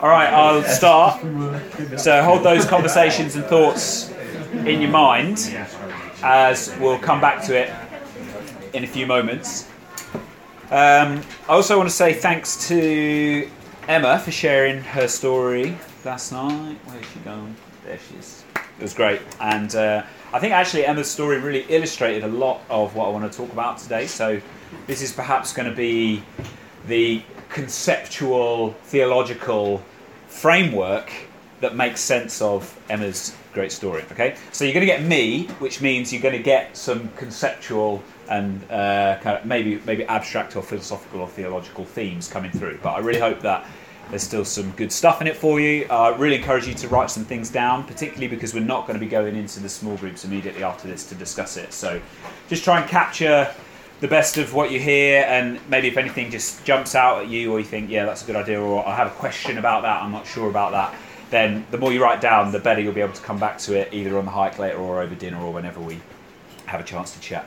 All right, I'll start. So hold those conversations and thoughts in your mind as we'll come back to it in a few moments. I also want to say thanks to Emma for sharing her story last night. Where's she gone? There she is. It was great. And I think actually Emma's story really illustrated a lot of what I want to talk about today. So this is perhaps going to be the conceptual, theological framework that makes sense of Emma's great story. Okay, so you're going to get me, which means you're going to get some conceptual and kind of maybe abstract or philosophical or theological themes coming through. But I really hope that there's still some good stuff in it for you. I really encourage you to write some things down, particularly because we're not going to be going into the small groups immediately after this to discuss it. So just try and capture the best of what you hear, and maybe if anything just jumps out at you or you think, yeah, that's a good idea, or I have a question about that, I'm not sure about that, then the more you write down, the better you'll be able to come back to it either on the hike later or over dinner or whenever we have a chance to chat.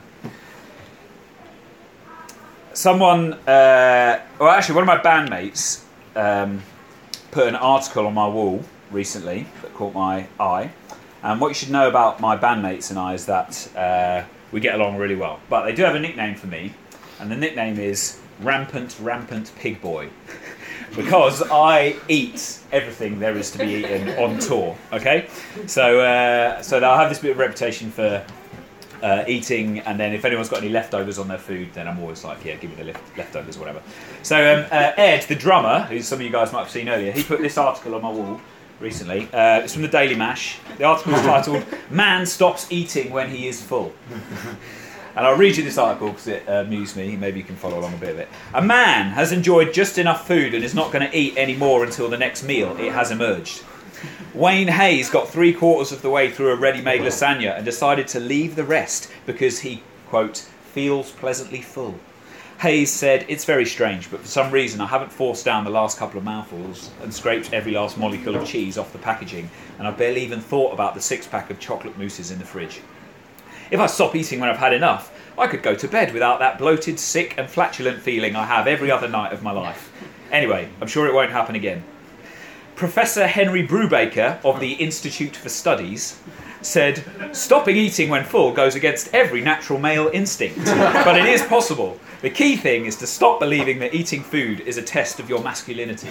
One of my bandmates put an article on my wall recently that caught my eye, and what you should know about my bandmates and I is that we get along really well, but they do have a nickname for me, and the nickname is Rampant Pig Boy, because I eat everything there is to be eaten on tour. Okay, so I have this bit of reputation for eating, and then if anyone's got any leftovers on their food, then I'm always like, yeah, give me the leftovers, whatever. So Ed, the drummer, who some of you guys might have seen earlier, he put this article on my wall recently. It's from the Daily Mash. The article is titled "Man Stops Eating When He Is Full." And I'll read you this article because it amused me. Maybe you can follow along a bit of it. A man has enjoyed just enough food and is not going to eat any more until the next meal, it has emerged. Wayne Hayes got 3/4 of the way through a ready-made lasagna and decided to leave the rest because he, quote, feels pleasantly full. Hayes said, "It's very strange, but for some reason I haven't forced down the last couple of mouthfuls and scraped every last molecule of cheese off the packaging, and I've barely even thought about the 6-pack of chocolate mousses in the fridge. If I stop eating when I've had enough, I could go to bed without that bloated, sick and flatulent feeling I have every other night of my life. Anyway, I'm sure it won't happen again." Professor Henry Brubaker of the Institute for Studies said, "Stopping eating when full goes against every natural male instinct, but it is possible. The key thing is to stop believing that eating food is a test of your masculinity."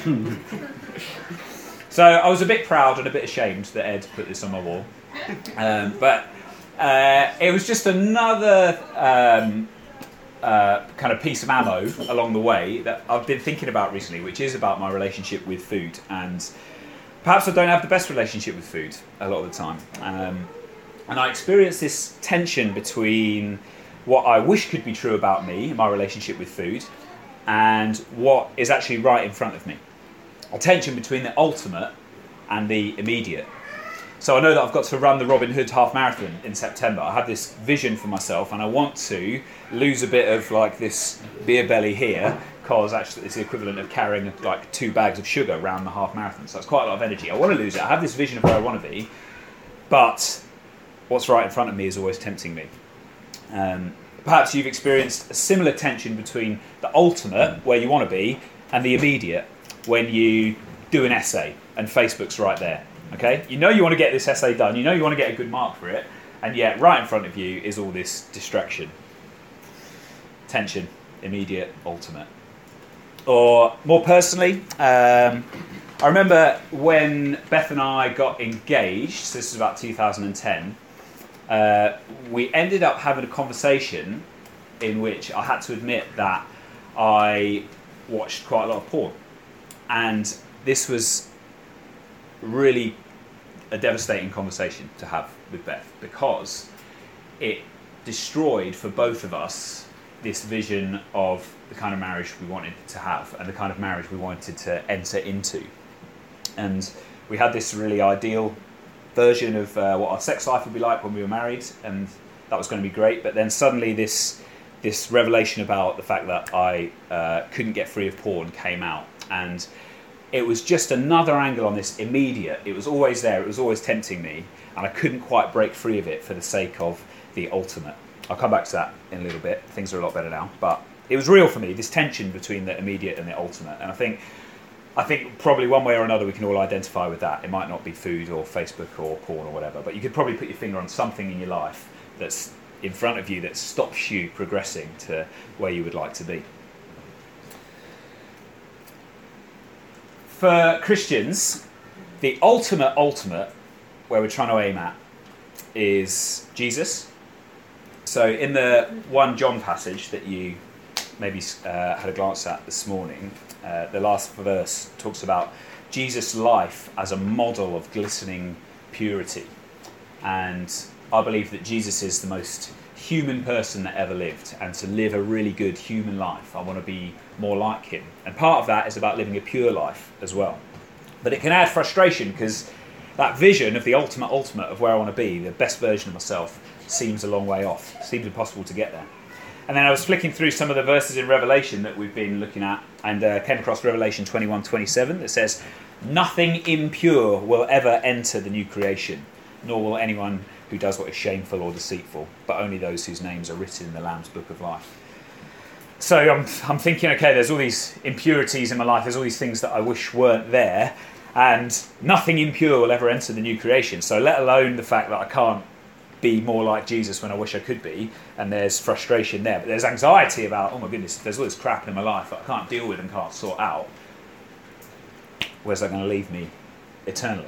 So I was a bit proud and a bit ashamed that Ed put this on my wall. But it was just another kind of piece of ammo along the way that I've been thinking about recently, which is about my relationship with food. And perhaps I don't have the best relationship with food a lot of the time. And I experience this tension between what I wish could be true about me, my relationship with food, and what is actually right in front of me. A tension between the ultimate and the immediate. So I know that I've got to run the Robin Hood half marathon in September. I have this vision for myself, and I want to lose a bit of like this beer belly here, because actually it's the equivalent of carrying like 2 bags of sugar around the half marathon. So it's quite a lot of energy. I want to lose it. I have this vision of where I want to be, but what's right in front of me is always tempting me. Perhaps you've experienced a similar tension between the ultimate, where you want to be, and the immediate, when you do an essay and Facebook's right there. Okay, you know you want to get this essay done, you know you want to get a good mark for it, and yet right in front of you is all this distraction. Tension, immediate, ultimate. Or more personally, I remember when Beth and I got engaged, so this is about 2010, we ended up having a conversation in which I had to admit that I watched quite a lot of porn. And this was really a devastating conversation to have with Beth, because it destroyed for both of us this vision of the kind of marriage we wanted to have and the kind of marriage we wanted to enter into. And we had this really ideal version of what our sex life would be like when we were married, and that was going to be great. But then suddenly this revelation about the fact that I couldn't get free of porn came out, and it was just another angle on this immediate. It was always there, it was always tempting me, and I couldn't quite break free of it for the sake of the ultimate. I'll come back to that in a little bit. Things are a lot better now. But it was real for me, this tension between the immediate and the ultimate. And I think I think probably one way or another we can all identify with that. It might not be food or Facebook or porn or whatever, but you could probably put your finger on something in your life that's in front of you that stops you progressing to where you would like to be. For Christians, the ultimate where we're trying to aim at is Jesus. So in the 1 John passage that you maybe had a glance at this morning, the last verse talks about Jesus' life as a model of glistening purity. And I believe that Jesus is the most human person that ever lived, and to live a really good human life, I want to be more like him. And part of that is about living a pure life as well. But it can add frustration because that vision of the ultimate of where I want to be, the best version of myself, seems a long way off. It seems impossible to get there. And then I was flicking through some of the verses in Revelation that we've been looking at, and came across Revelation 21:27 that says, "Nothing impure will ever enter the new creation, nor will anyone who does what is shameful or deceitful, but only those whose names are written in the Lamb's book of life." So I'm thinking, okay, there's all these impurities in my life, there's all these things that I wish weren't there, and nothing impure will ever enter the new creation. So let alone the fact that I can't be more like Jesus when I wish I could be, and there's frustration there, but there's anxiety about, oh my goodness, there's all this crap in my life that I can't deal with and can't sort out. Where's that going to leave me eternally?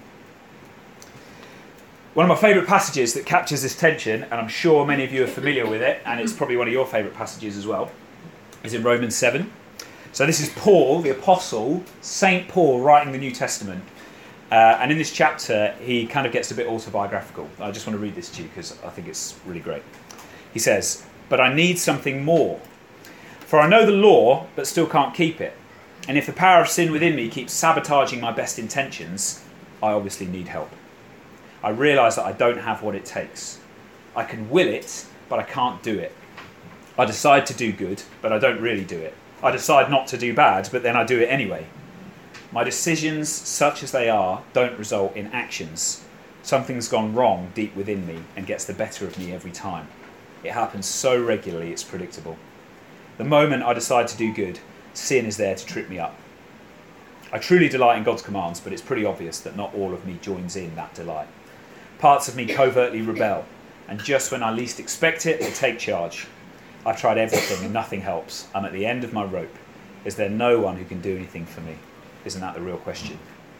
One of my favourite passages that captures this tension, and I'm sure many of you are familiar with it, and it's probably one of your favourite passages as well, is in Romans 7. So this is Paul, the apostle, Saint Paul, writing the New Testament. And in this chapter, he kind of gets a bit autobiographical. I just want to read this to you because I think it's really great. He says, "But I need something more. For I know the law, but still can't keep it. And if the power of sin within me keeps sabotaging my best intentions, I obviously need help. I realise that I don't have what it takes. I can will it, but I can't do it. I decide to do good, but I don't really do it. I decide not to do bad, but then I do it anyway. My decisions, such as they are, don't result in actions. Something's gone wrong deep within me and gets the better of me every time. It happens so regularly it's predictable. The moment I decide to do good, sin is there to trip me up. I truly delight in God's commands, but it's pretty obvious that not all of me joins in that delight. Parts of me covertly rebel, and just when I least expect it, they take charge. I've tried everything and nothing helps. I'm at the end of my rope. Is there no one who can do anything for me? Isn't that the real question?"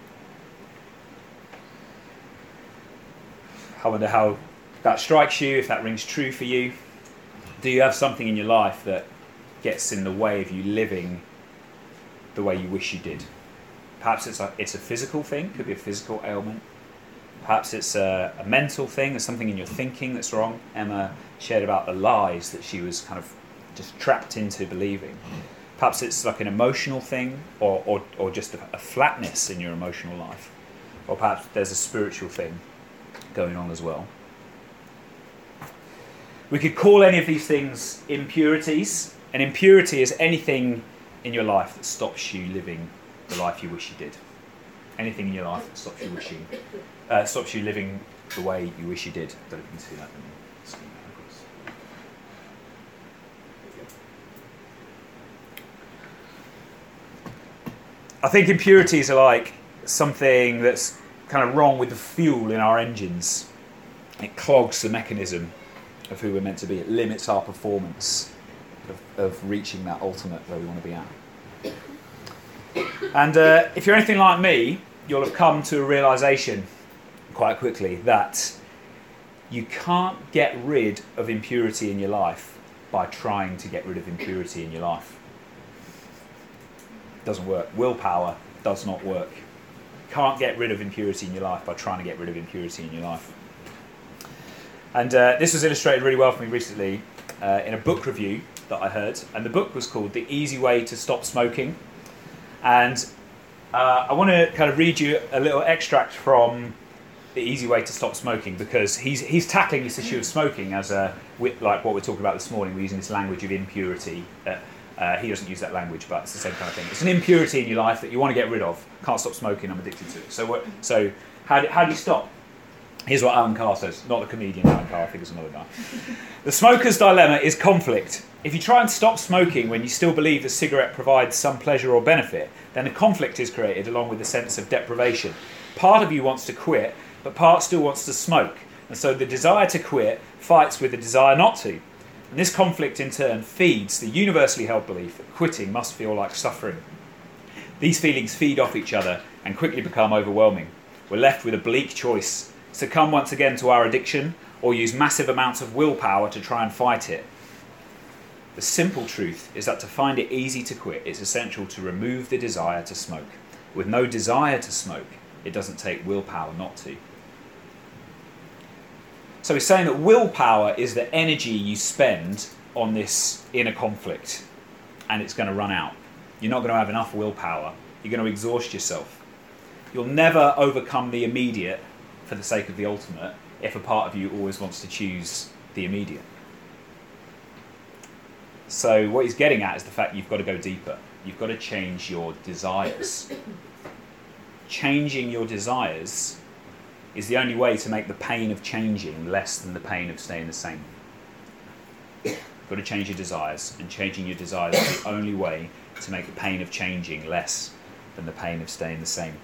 I wonder how that strikes you, if that rings true for you. Do you have something in your life that gets in the way of you living the way you wish you did? Perhaps it's a physical thing, could be a physical ailment. Perhaps it's a mental thing, there's something in your thinking that's wrong. Emma shared about the lies that she was kind of just trapped into believing. Perhaps it's like an emotional thing, or just a flatness in your emotional life. Or perhaps there's a spiritual thing going on as well. We could call any of these things impurities. An impurity is anything in your life that stops you living the life you wish you did. Anything in your life that stops you living the way you wish you did. I don't know if you can see that. I think impurities are like something that's kind of wrong with the fuel in our engines. It clogs the mechanism of who we're meant to be. It limits our performance of reaching that ultimate where we want to be at. And if you're anything like me, you'll have come to a realisation quite quickly that you can't get rid of impurity in your life by trying to get rid of impurity in your life. Doesn't work. Willpower does not work. Can't get rid of impurity in your life by trying to get rid of impurity in your life. And this was illustrated really well for me recently in a book review that I heard, and the book was called The Easy Way to Stop Smoking. And I want to kind of read you a little extract from The Easy Way to Stop Smoking, because he's tackling this issue of smoking as like what we're talking about this morning. We're using this language of impurity. He doesn't use that language, but it's the same kind of thing. It's an impurity in your life that you want to get rid of. Can't stop smoking, I'm addicted to it. So how do you stop? Here's what Alan Carr says, not the comedian Alan Carr, I think it's another guy. The smoker's dilemma is conflict. If you try and stop smoking when you still believe the cigarette provides some pleasure or benefit, then a conflict is created along with a sense of deprivation. Part of you wants to quit, but part still wants to smoke. And so the desire to quit fights with the desire not to. And this conflict in turn feeds the universally held belief that quitting must feel like suffering. These feelings feed off each other and quickly become overwhelming. We're left with a bleak choice: succumb once again to our addiction, or use massive amounts of willpower to try and fight it. The simple truth is that to find it easy to quit, it's essential to remove the desire to smoke. With no desire to smoke, it doesn't take willpower not to. So he's saying that willpower is the energy you spend on this inner conflict, and it's going to run out. You're not going to have enough willpower. You're going to exhaust yourself. You'll never overcome the immediate for the sake of the ultimate if a part of you always wants to choose the immediate. So what he's getting at is the fact you've got to go deeper. You've got to change your desires. Changing your desires is the only way to make the pain of changing less than the pain of staying the same. You've got to change your desires, and changing your desires is the only way to make the pain of changing less than the pain of staying the same.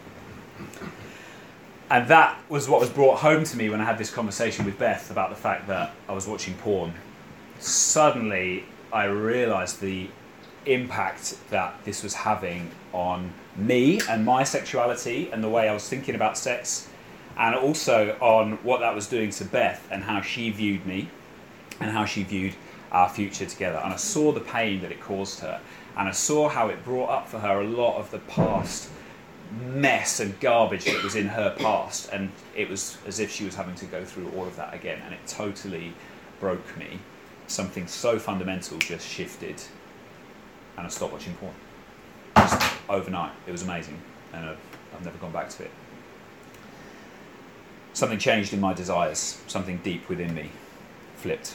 And that was what was brought home to me when I had this conversation with Beth about the fact that I was watching porn. Suddenly I realised the impact that this was having on me and my sexuality and the way I was thinking about sex, and also on what that was doing to Beth and how she viewed me and how she viewed our future together. And I saw the pain that it caused her, and I saw how it brought up for her a lot of the past mess and garbage that was in her past, and it was as if she was having to go through all of that again, and it totally broke me. Something so fundamental just shifted, and I stopped watching porn. Just overnight. It was amazing, and I've never gone back to it. Something changed in my desires. Something deep within me flipped.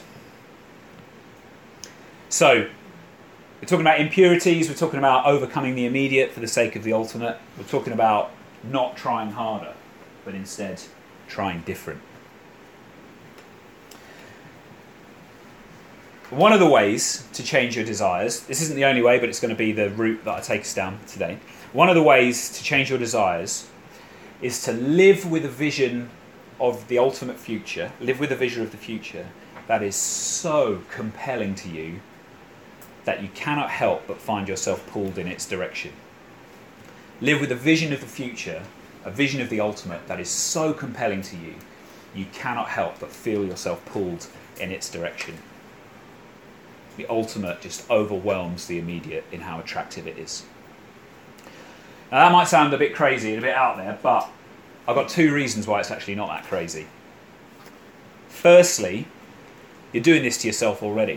So, we're talking about impurities, we're talking about overcoming the immediate for the sake of the ultimate. We're talking about not trying harder, but instead trying different. One of the ways to change your desires, this isn't the only way, but it's going to be the route that I take us down today. One of the ways to change your desires is to live with a vision of the ultimate future, live with a vision of the future that is so compelling to you that you cannot help but find yourself pulled in its direction. Live with a vision of the future, a vision of the ultimate that is so compelling to you, you cannot help but feel yourself pulled in its direction. The ultimate just overwhelms the immediate in how attractive it is. Now that might sound a bit crazy and a bit out there, but I've got two reasons why it's actually not that crazy. Firstly, you're doing this to yourself already.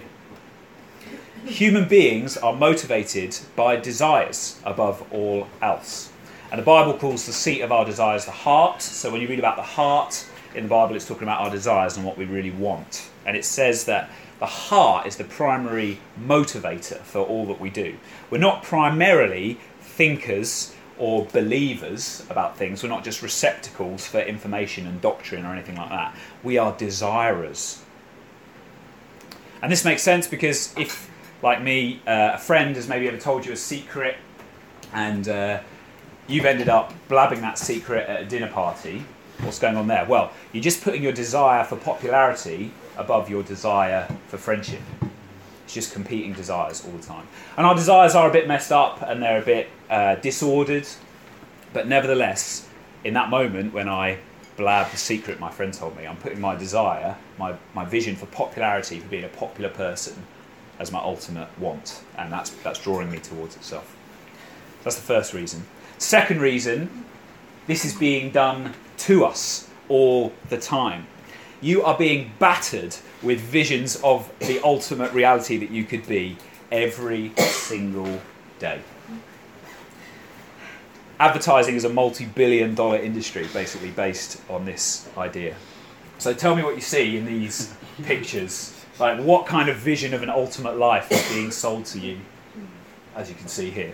Human beings are motivated by desires above all else. And the Bible calls the seat of our desires the heart. So when you read about the heart in the Bible, it's talking about our desires and what we really want. And it says that the heart is the primary motivator for all that we do. We're not primarily thinkers or believers about things. We're not just receptacles for information and doctrine or anything like that. We are desirers. And this makes sense because if, like me, a friend has maybe ever told you a secret and you've ended up blabbing that secret at a dinner party, what's going on there? Well, you're just putting your desire for popularity above your desire for friendship. It's just competing desires all the time. And our desires are a bit messed up and they're a bit disordered, but nevertheless, in that moment when I blab the secret my friend told me, I'm putting my desire, my vision for popularity, for being a popular person, as my ultimate want, and that's drawing me towards itself. That's the first reason. Second reason, this is being done to us all the time. You are being battered with visions of the ultimate reality that you could be every single day. Advertising is a multi-billion-dollar industry, basically based on this idea. So tell me what you see in these pictures. Like, what kind of vision of an ultimate life is being sold to you, as you can see here?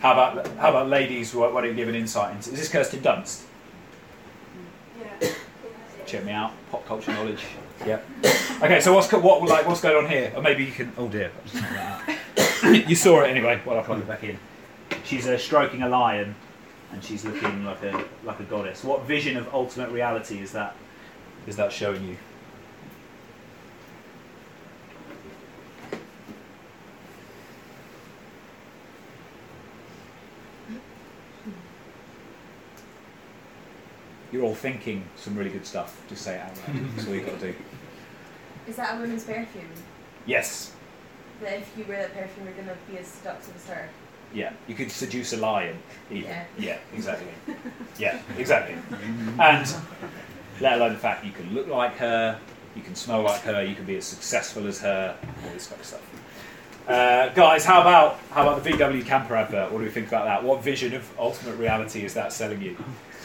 How about ladies? Why don't you give an insight into? Is this Kirsten Dunst? Yeah. Check me out. Pop culture knowledge. Yeah. Okay. So what's going on here? Or maybe you can. Oh dear. You saw it anyway. Well, I'll plug it back in. She's stroking a lion, and she's looking like a goddess. What vision of ultimate reality is that showing you? You're all thinking some really good stuff. Just say it out loud. That's all you've got to do. Is that a woman's perfume? Yes. That if you wear that perfume, you're going to be as seductive as her? Yeah. You could seduce a lion, even. Yeah. Exactly. Yeah, exactly. And let alone the fact you can look like her, you can smell like her, you can be as successful as her, all this kind of stuff. Guys, how about the VW camper advert? What do we think about that? What vision of ultimate reality is that selling you?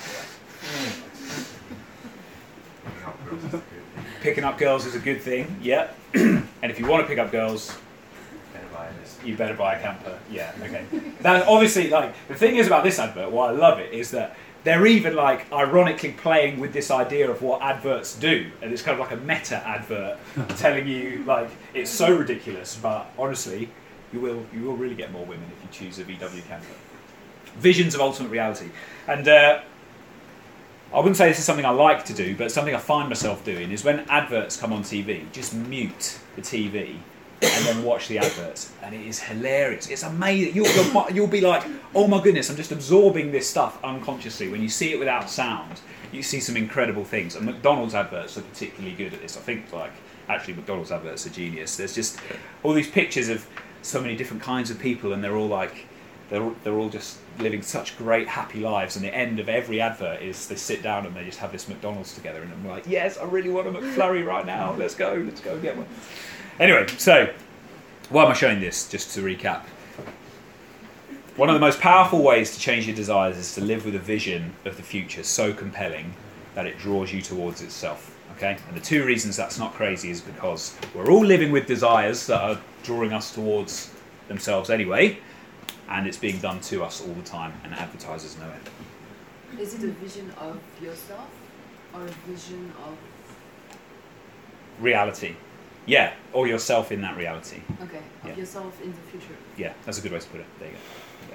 Picking up girls is a good thing, yeah. And if you want to pick up girls, you better buy a camper. Yeah, okay. Now, obviously, like the thing is about this advert, why I love it is that they're even like ironically playing with this idea of what adverts do, and it's kind of like a meta advert telling you like it's so ridiculous, but honestly, you will really get more women if you choose a VW camper. Visions of ultimate reality, and I wouldn't say this is something I like to do, but something I find myself doing is when adverts come on TV, just mute the TV and then watch the adverts, and it is hilarious. It's amazing. You'll be like, oh my goodness, I'm just absorbing this stuff unconsciously. When you see it without sound, you see some incredible things. And McDonald's adverts are particularly good at this. I think actually McDonald's adverts are genius. There's just all these pictures of so many different kinds of people, and they're all just living such great happy lives, and the end of every advert is they sit down and they just have this McDonald's together, and I'm like, yes, I really want a McFlurry right now, let's go and get one. Anyway, so why am I showing this? Just to recap, one of the most powerful ways to change your desires is to live with a vision of the future so compelling that it draws you towards itself. Okay, and the two reasons that's not crazy is because we're all living with desires that are drawing us towards themselves anyway, and it's being done to us all the time, and advertisers know it. Is it a vision of yourself or a vision of reality? Yeah, or yourself in that reality. Okay, of yourself in the future. Yeah, that's a good way to put it. There you go.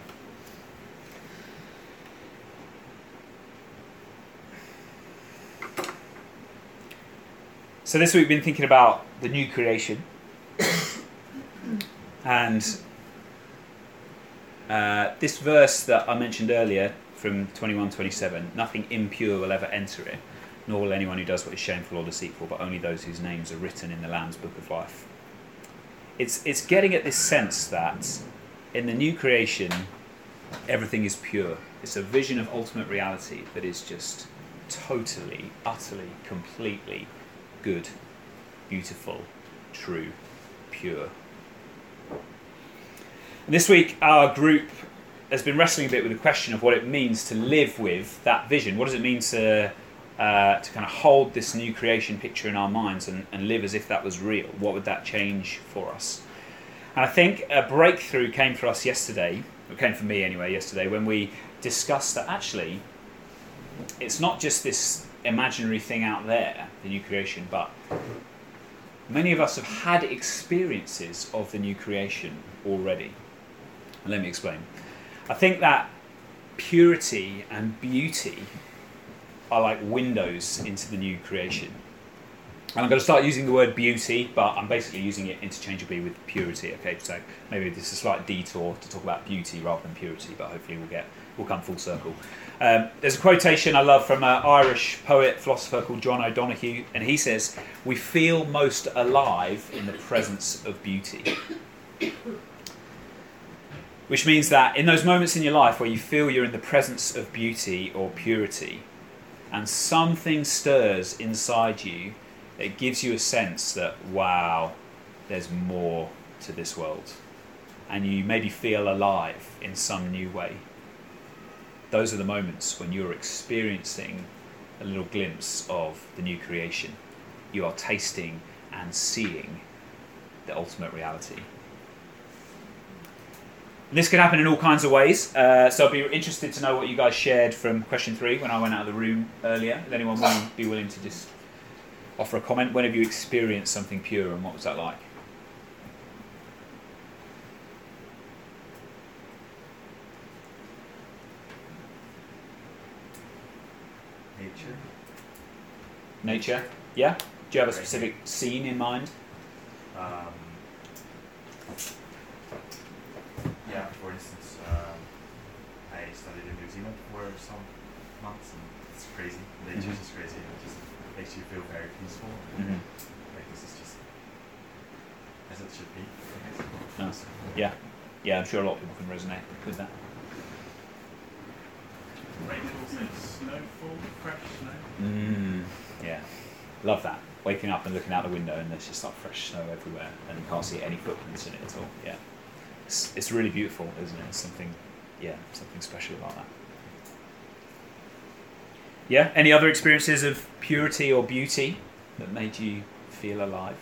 Yeah. So this week we've been thinking about the new creation, and this verse that I mentioned earlier from 21:27, nothing impure will ever enter it, nor will anyone who does what is shameful or deceitful, but only those whose names are written in the Lamb's Book of Life. It's getting at this sense that in the new creation, everything is pure. It's a vision of ultimate reality that is just totally, utterly, completely good, beautiful, true, pure. And this week, our group has been wrestling a bit with the question of what it means to live with that vision. What does it mean to kind of hold this new creation picture in our minds and live as if that was real? What would that change for us? And I think a breakthrough came for us yesterday, it came for me anyway yesterday, when we discussed that actually it's not just this imaginary thing out there, the new creation, but many of us have had experiences of the new creation already. And let me explain. I think that purity and beauty are like windows into the new creation. And I'm going to start using the word beauty, but I'm basically using it interchangeably with purity. Okay, so maybe this is a slight detour to talk about beauty rather than purity, but hopefully we'll come full circle. There's a quotation I love from an Irish poet, philosopher called John O'Donoghue, and he says, "We feel most alive in the presence of beauty." Which means that in those moments in your life where you feel you're in the presence of beauty or purity, and something stirs inside you, it gives you a sense that, wow, there's more to this world. And you maybe feel alive in some new way. Those are the moments when you're experiencing a little glimpse of the new creation. You are tasting and seeing the ultimate reality. This could happen in all kinds of ways. So I'd be interested to know what you guys shared from question 3 when I went out of the room earlier. Would anyone be willing to just offer a comment? When have you experienced something pure, and what was that like? Nature? Yeah? Do you have a specific scene in mind? Yeah, for instance, I studied in New Zealand for some months, and it's crazy. Nature's just crazy. It just makes you feel very peaceful. Like this is just as it should be. Nice. Yeah. Yeah, I'm sure a lot of people can resonate with that. Rainfall and snowfall, fresh snow. Yeah. Love that. Waking up and looking out the window and there's just like fresh snow everywhere and you can't see any footprints in it at all. Yeah. It's really beautiful, isn't it? It's something special about that. Yeah. Any other experiences of purity or beauty that made you feel alive?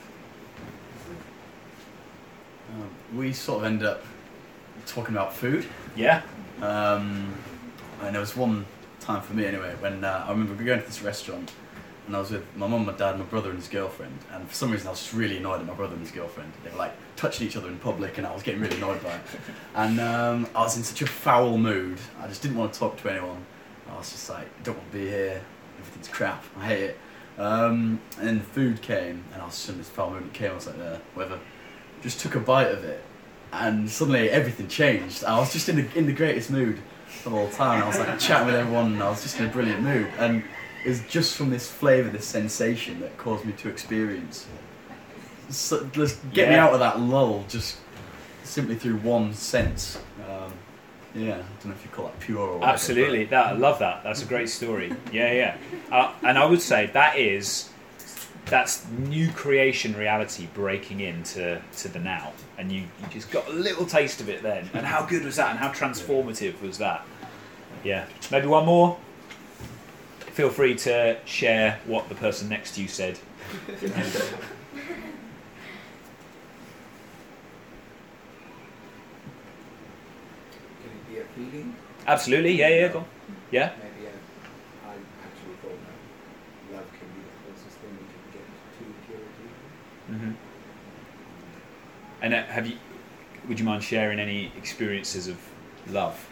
We sort of ended up talking about food. Yeah. And there was one time for me anyway when I remember going to this restaurant and I was with my mum, my dad, my brother and his girlfriend, and for some reason I was just really annoyed at my brother and his girlfriend. They were like touching each other in public and I was getting really annoyed by it. And I was in such a foul mood, I just didn't want to talk to anyone. I was just like, I don't want to be here, everything's crap, I hate it. And then the food came and I was in this foul mood, it came, I was like, whatever. Just took a bite of it and suddenly everything changed. I was just in the greatest mood the whole time. I was like chatting with everyone and I was just in a brilliant mood. And it was just from this flavour, this sensation that caused me to experience. So, get me out of that lull just simply through one sense. Yeah, I don't know if you call that pure or whatever. Absolutely, I love that. That's a great story. Yeah. And I would say that's new creation reality breaking into the now, and you just got a little taste of it then. And how good was that? And how transformative was that? Yeah. Maybe one more. Feel free to share what the person next to you said. Can it be a feeling? Absolutely. Yeah. Go on. Yeah. Maybe I actually thought that love can be the closest thing we can get to purity. And would you mind sharing any experiences of love?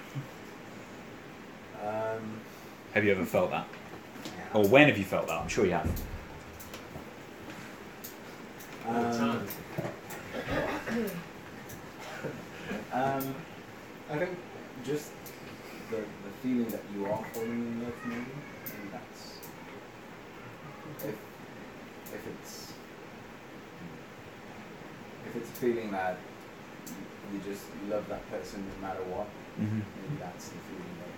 Have you ever felt that? Yeah. Or when have you felt that? I'm sure you have. I think just the feeling that you are falling in love, maybe, and that's if it's a feeling that you just love that person no matter what, maybe that's the feeling that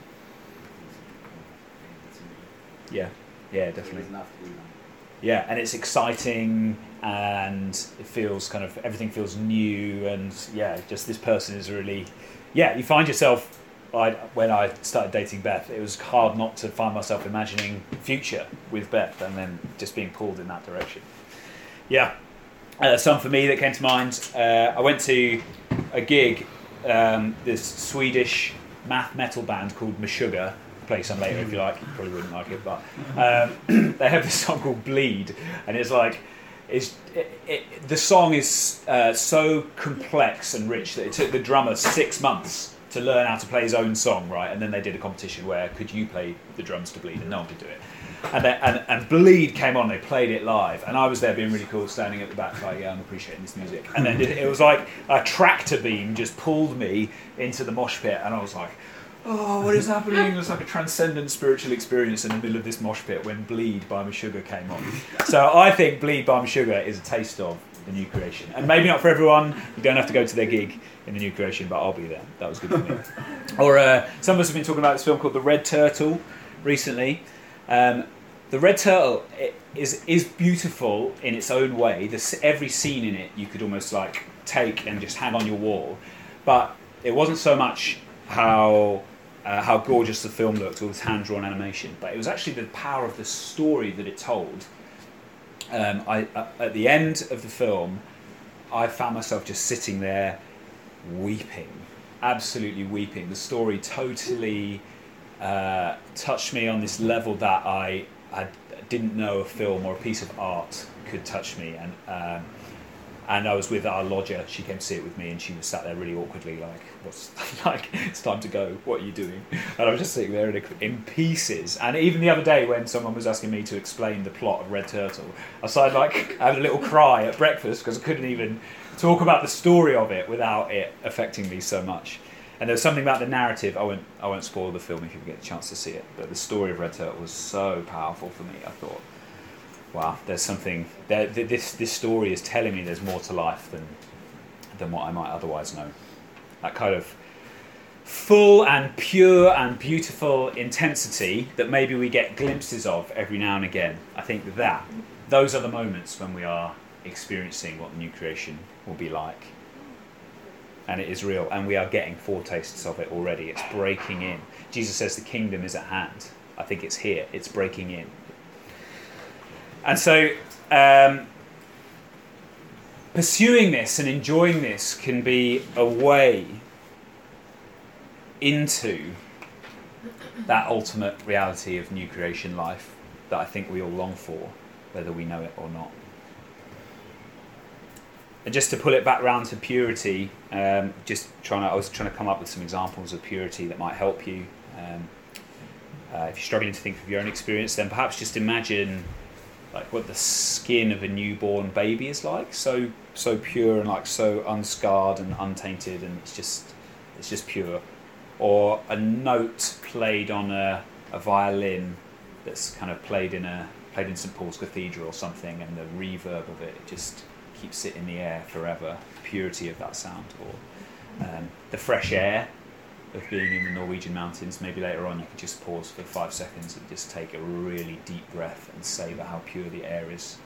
Yeah, definitely. There's enough to do that. Yeah, and it's exciting, and it feels everything feels new, and just this person is really, you find yourself. When I started dating Beth, it was hard not to find myself imagining future with Beth, and then just being pulled in that direction. Yeah, some for me that came to mind. I went to a gig, this Swedish math metal band called Meshuggah. Play some later if you like. You probably wouldn't like it, but they have this song called "Bleed," and it's like the song is so complex and rich that it took the drummer 6 months to learn how to play his own song, right? And then they did a competition where could you play the drums to Bleed, and no one could do it. And Bleed came on, they played it live, and I was there being really cool, standing at the back like, I'm appreciating this music. And then it was like a tractor beam just pulled me into the mosh pit, and I was like, oh, what is happening? It was like a transcendent spiritual experience in the middle of this mosh pit when Bleed by Meshuggah came on. So I think Bleed by Meshuggah is a taste of the new creation. And maybe not for everyone, you don't have to go to their gig in the new creation, but I'll be there. That was good for me. Or some of us have been talking about this film called The Red Turtle recently. The Red Turtle is beautiful in its own way. Every scene in it you could almost like take and just hang on your wall. But it wasn't so much how gorgeous the film looked, all this hand-drawn animation, but it was actually the power of the story that it told. At the end of the film, I found myself just sitting there weeping absolutely weeping. The story totally touched me on this level that I didn't know a film or a piece of art could touch me. And I was with our lodger. She came to see it with me, and she was sat there really awkwardly, like, "What's like? It's time to go. What are you doing?" And I was just sitting there in pieces. And even the other day, when someone was asking me to explain the plot of Red Turtle, I started like having a little cry at breakfast because I couldn't even talk about the story of it without it affecting me so much. And there was something about the narrative. I won't spoil the film if you get a chance to see it. But the story of Red Turtle was so powerful for me. I thought, wow, there's something. This story is telling me there's more to life than what I might otherwise know. That kind of full and pure and beautiful intensity that maybe we get glimpses of every now and again. I think those are the moments when we are experiencing what the new creation will be like. And it is real, and we are getting foretastes of it already. It's breaking in. Jesus says the kingdom is at hand. I think it's here. It's breaking in. And so pursuing this and enjoying this can be a way into that ultimate reality of new creation life that I think we all long for, whether we know it or not. And just to pull it back round to purity, I was trying to come up with some examples of purity that might help you. If you're struggling to think of your own experience, then perhaps just imagine like what the skin of a newborn baby is like, so pure and like so unscarred and untainted, and it's just pure. Or a note played on a violin that's kind of played in St Paul's Cathedral or something, and the reverb of it just keeps it in the air forever. Purity of that sound. Or the fresh air of being in the Norwegian mountains. Maybe later on you could just pause for 5 seconds and just take a really deep breath and savour how pure the air is.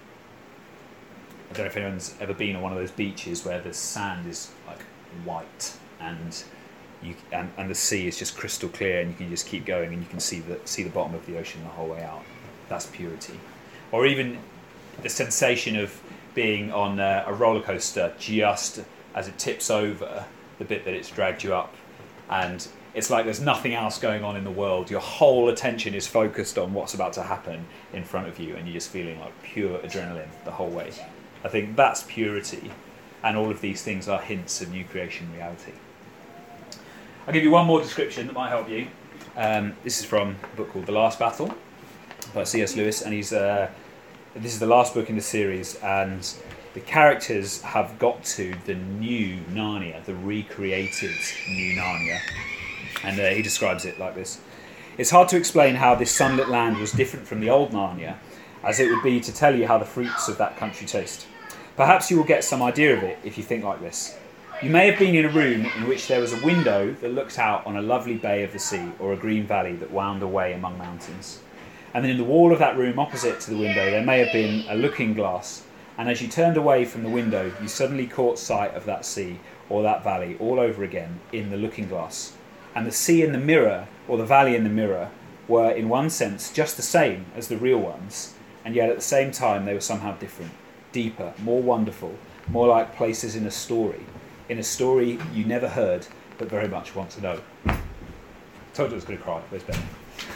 I don't know if anyone's ever been on one of those beaches where the sand is like white and the sea is just crystal clear, and you can just keep going and you can see the bottom of the ocean the whole way out. That's purity. Or even the sensation of being on a roller coaster just as it tips over the bit that it's dragged you up, and it's like there's nothing else going on in the world. Your whole attention is focused on what's about to happen in front of you, and you're just feeling like pure adrenaline the whole way. I think that's purity, and all of these things are hints of new creation reality. I'll give you one more description that might help you. This is from a book called The Last Battle by C.S. Lewis, and this is the last book in the series, and the characters have got to the new Narnia, the recreated new Narnia, and he describes it like this. It's hard to explain how this sunlit land was different from the old Narnia, as it would be to tell you how the fruits of that country taste. Perhaps you will get some idea of it if you think like this. You may have been in a room in which there was a window that looked out on a lovely bay of the sea, or a green valley that wound away among mountains. And then in the wall of that room opposite to the window there may have been a looking glass, and as you turned away from the window you suddenly caught sight of that sea or that valley all over again in the looking glass. And the sea in the mirror, or the valley in the mirror, were in one sense just the same as the real ones, and yet at the same time they were somehow different, deeper, more wonderful, more like places in a story you never heard but very much want to know. Told you I was going to cry. Where's Ben?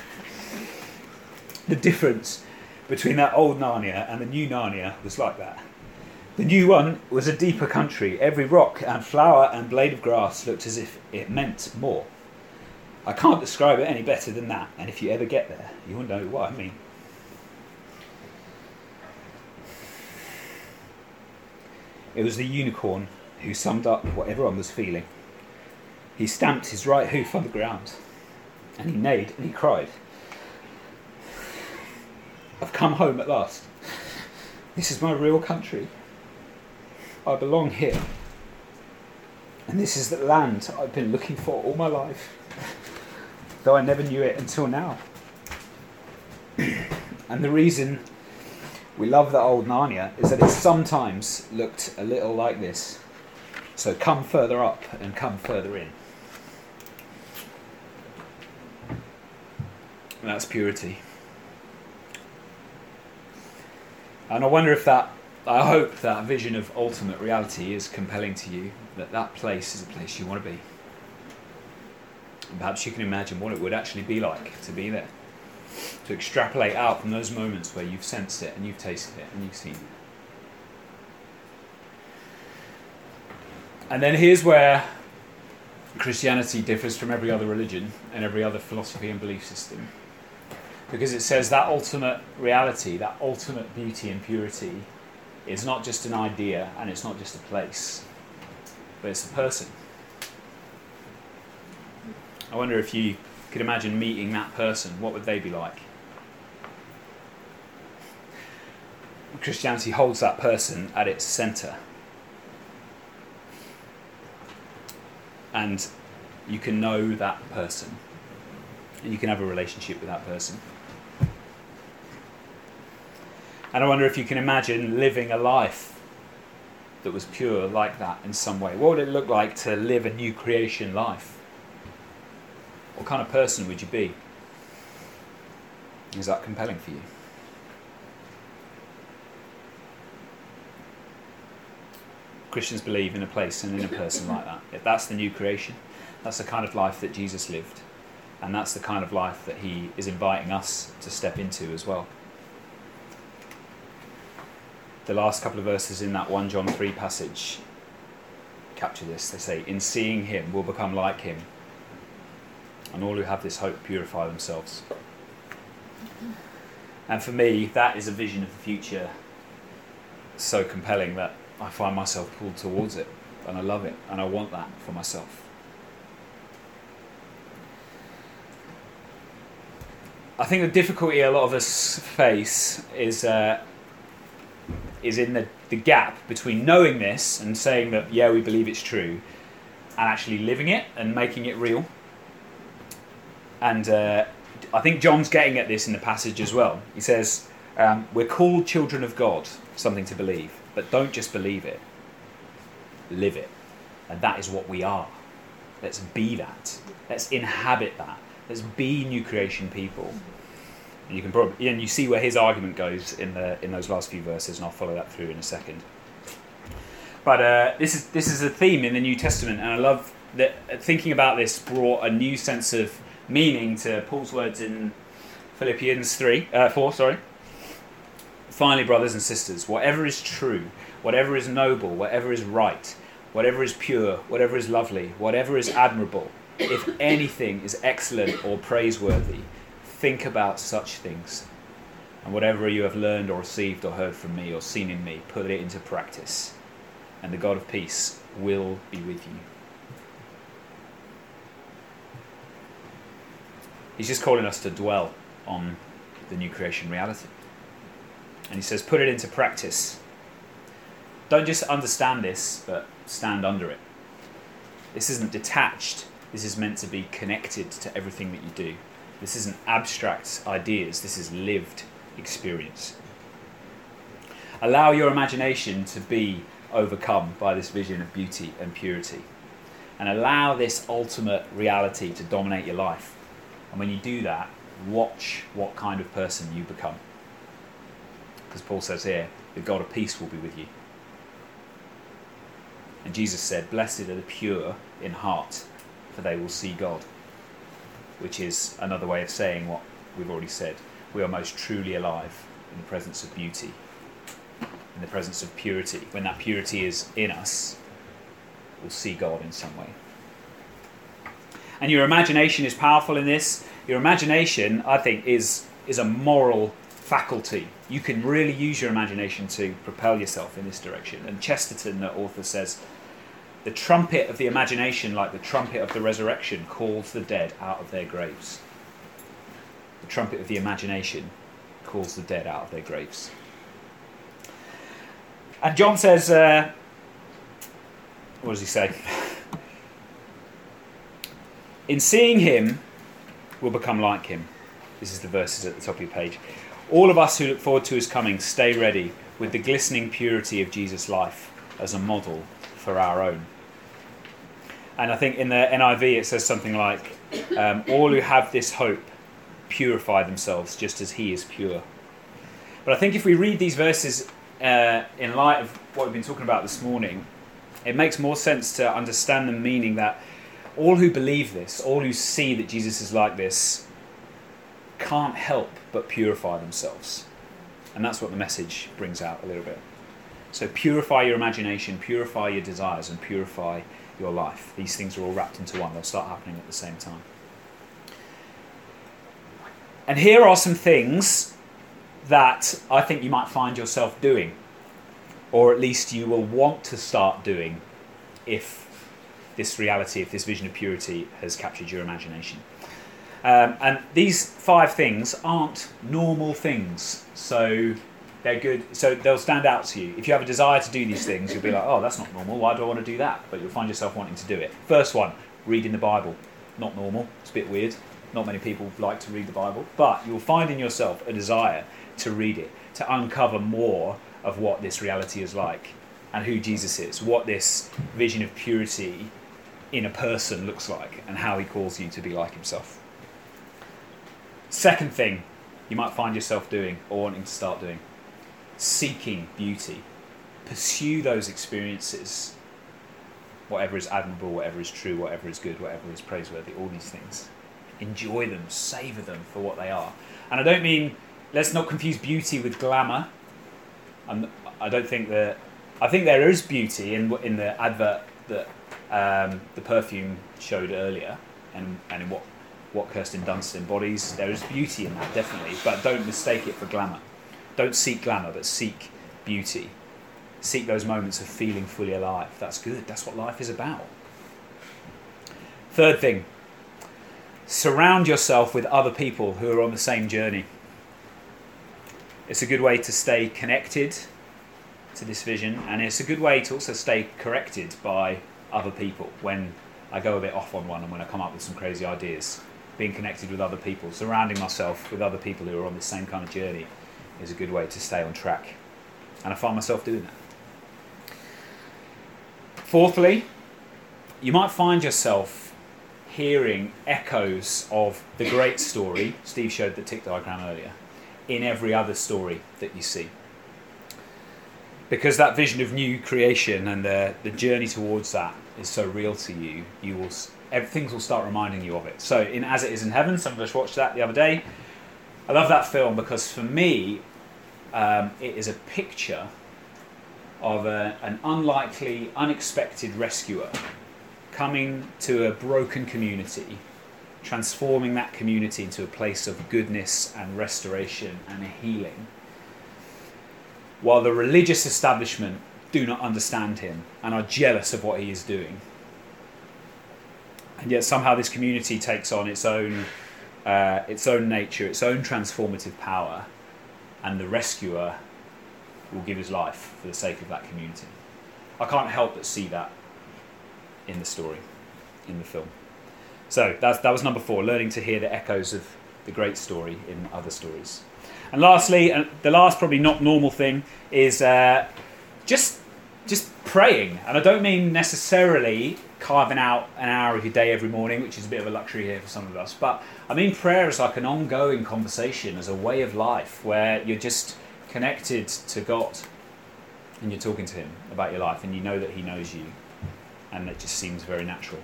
The difference between that old Narnia and the new Narnia was like that. The new one was a deeper country. Every rock and flower and blade of grass looked as if it meant more. I can't describe it any better than that, and if you ever get there, you'll know what I mean. It was the unicorn who summed up what everyone was feeling. He stamped his right hoof on the ground, and he neighed and he cried. I've come home at last. This is my real country. I belong here. And this is the land I've been looking for all my life, though I never knew it until now. And the reason we love the old Narnia is that it sometimes looked a little like this. So come further up and come further in. And that's purity. And I wonder if I hope that vision of ultimate reality is compelling to you, that place is a place you want to be. And perhaps you can imagine what it would actually be like to be there. To extrapolate out from those moments where you've sensed it and you've tasted it and you've seen it. And then here's where Christianity differs from every other religion and every other philosophy and belief system. Because it says that ultimate reality, that ultimate beauty and purity is not just an idea and it's not just a place, but it's a person. I wonder if you could imagine meeting that person, what would they be like? Christianity holds that person at its centre. And you can know that person. And you can have a relationship with that person. And I wonder if you can imagine living a life that was pure like that in some way. What would it look like to live a new creation life? What kind of person would you be? Is that compelling for you? Christians believe in a place and in a person like that. That's the new creation. That's the kind of life that Jesus lived. And that's the kind of life that he is inviting us to step into as well. The last couple of verses in that 1 John 3 passage capture this. They say, in seeing him, we'll become like him. And all who have this hope purify themselves. And for me, that is a vision of the future so compelling that I find myself pulled towards it, and I love it, and I want that for myself. I think the difficulty a lot of us face is in the gap between knowing this and saying that, yeah, we believe it's true, and actually living it and making it real. And I think John's getting at this in the passage as well. He says, we're called children of God, something to believe. But don't just believe it, live it. And that is what we are. Let's be that. Let's inhabit that. Let's be new creation people. And you can probably, and you see where his argument goes in those last few verses, and I'll follow that through in a second. But this is a theme in the New Testament, and I love that thinking about this brought a new sense of meaning to Paul's words in Philippians 4. Finally, brothers and sisters, whatever is true, whatever is noble, whatever is right, whatever is pure, whatever is lovely, whatever is admirable, if anything is excellent or praiseworthy, think about such things. And whatever you have learned or received or heard from me or seen in me, put it into practice. And the God of peace will be with you. He's just calling us to dwell on the new creation reality. And he says, put it into practice. Don't just understand this, but stand under it. This isn't detached. This is meant to be connected to everything that you do. This isn't abstract ideas. This is lived experience. Allow your imagination to be overcome by this vision of beauty and purity. And allow this ultimate reality to dominate your life. And when you do that, watch what kind of person you become. Because Paul says here, the God of peace will be with you. And Jesus said, blessed are the pure in heart, for they will see God. Which is another way of saying what we've already said. We are most truly alive in the presence of beauty, in the presence of purity. When that purity is in us, we'll see God in some way. And your imagination is powerful in this. Your imagination, I think, is a moral faculty. You can really use your imagination to propel yourself in this direction. And Chesterton, the author, says, the trumpet of the imagination, like the trumpet of the resurrection, calls the dead out of their graves. The trumpet of the imagination calls the dead out of their graves. And John says, what does he say? In seeing him, we'll become like him. This is the verses at the top of your page. All of us who look forward to his coming, stay ready with the glistening purity of Jesus' life as a model for our own. And I think in the NIV it says something like, all who have this hope purify themselves just as he is pure. But I think if we read these verses in light of what we've been talking about this morning, it makes more sense to understand the meaning that all who believe this, all who see that Jesus is like this, can't help but purify themselves. And that's what the message brings out a little bit. So purify your imagination, purify your desires, and purify your life. These things are all wrapped into one. They'll start happening at the same time. And here are some things that I think you might find yourself doing, or at least you will want to start doing if this reality, if this vision of purity has captured your imagination. And these 5 things aren't normal things, so they're good. So they'll stand out to you. If you have a desire to do these things, you'll be like, oh, that's not normal. Why do I want to do that? But you'll find yourself wanting to do it. First one, reading the Bible. Not normal. It's a bit weird. Not many people like to read the Bible. But you'll find in yourself a desire to read it, to uncover more of what this reality is like and who Jesus is, what this vision of purity in a person looks like, and how he calls you to be like himself. Second thing you might find yourself doing or wanting to start doing, seeking beauty. Pursue those experiences, whatever is admirable, whatever is true, whatever is good, whatever is praiseworthy, all these things. Enjoy them, savour them for what they are. And I don't mean, let's not confuse beauty with glamour. I think there is beauty in the advert that the perfume showed earlier, and in what Kirsten Dunst embodies. There is beauty in that, definitely, but don't mistake it for glamour. Don't seek glamour, but seek beauty. Seek those moments of feeling fully alive. That's good. That's what life is about. Third thing, surround yourself with other people who are on the same journey. It's a good way to stay connected to this vision, and it's a good way to also stay corrected by other people when I go a bit off on one and when I come up with some crazy ideas. Being connected with other people, surrounding myself with other people who are on the same kind of journey is a good way to stay on track. And I find myself doing that. Fourthly, you might find yourself hearing echoes of the great story, Steve showed the tick diagram earlier, in every other story that you see. Because that vision of new creation and the journey towards that is so real to you, things will start reminding you of it. So in As It Is in Heaven, some of us watched that the other day. I love that film because for me, it is a picture of an unlikely, unexpected rescuer coming to a broken community, transforming that community into a place of goodness and restoration and healing, while the religious establishment do not understand him and are jealous of what he is doing. And yet somehow this community takes on its own nature, its own transformative power, and the rescuer will give his life for the sake of that community. I can't help but see that in the story, in the film. So that was number 4, learning to hear the echoes of the great story in other stories. And lastly, and the last probably not normal thing, is just praying. And I don't mean necessarily carving out an hour of your day every morning, which is a bit of a luxury here for some of us, but I mean prayer is like an ongoing conversation, as a way of life where you're just connected to God and you're talking to him about your life and you know that he knows you, and it just seems very natural.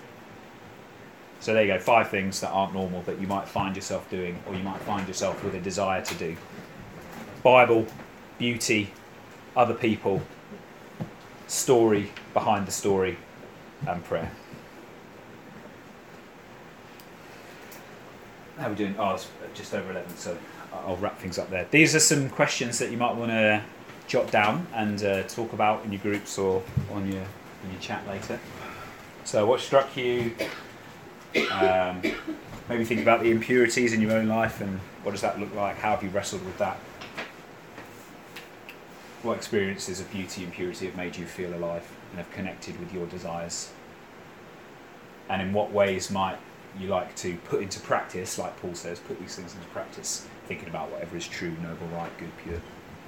So there you go, 5 things that aren't normal that you might find yourself doing, or you might find yourself with a desire to do. Bible, beauty, other people, story behind the story, and prayer. How are we doing? Oh, it's just over 11, so I'll wrap things up there. These are some questions that you might want to jot down and talk about in your groups or on your chat later. So what struck you? Maybe think about the impurities in your own life and what does that look like? How have you wrestled with that? What experiences of beauty and purity have made you feel alive and have connected with your desires? And in what ways might you like to put into practice, like Paul says, put these things into practice, thinking about whatever is true, noble, right, good, pure?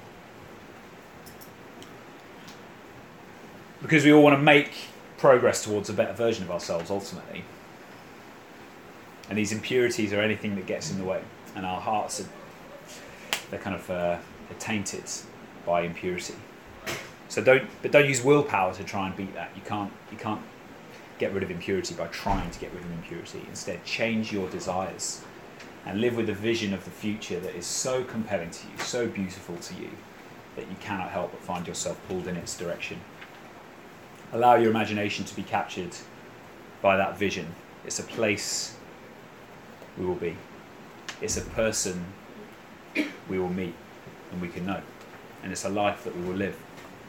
Because we all want to make progress towards a better version of ourselves ultimately. And these impurities are anything that gets in the way, and our hearts they're tainted by impurity. So don't use willpower to try and beat that. You can't get rid of impurity by trying to get rid of impurity. Instead, change your desires and live with a vision of the future that is so compelling to you, so beautiful to you, that you cannot help but find yourself pulled in its direction. Allow your imagination to be captured by that vision. It's a place we will be. It's a person we will meet and we can know. And it's a life that we will live.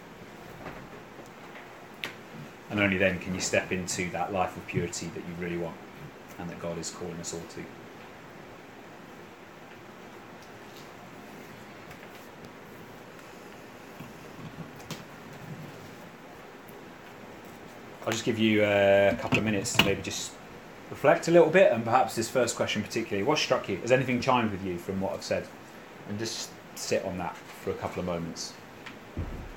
And only then can you step into that life of purity that you really want and that God is calling us all to. I'll just give you a couple of minutes to maybe just reflect a little bit, and perhaps this first question particularly, what struck you? Has anything chimed with you from what I've said? And just sit on that for a couple of moments.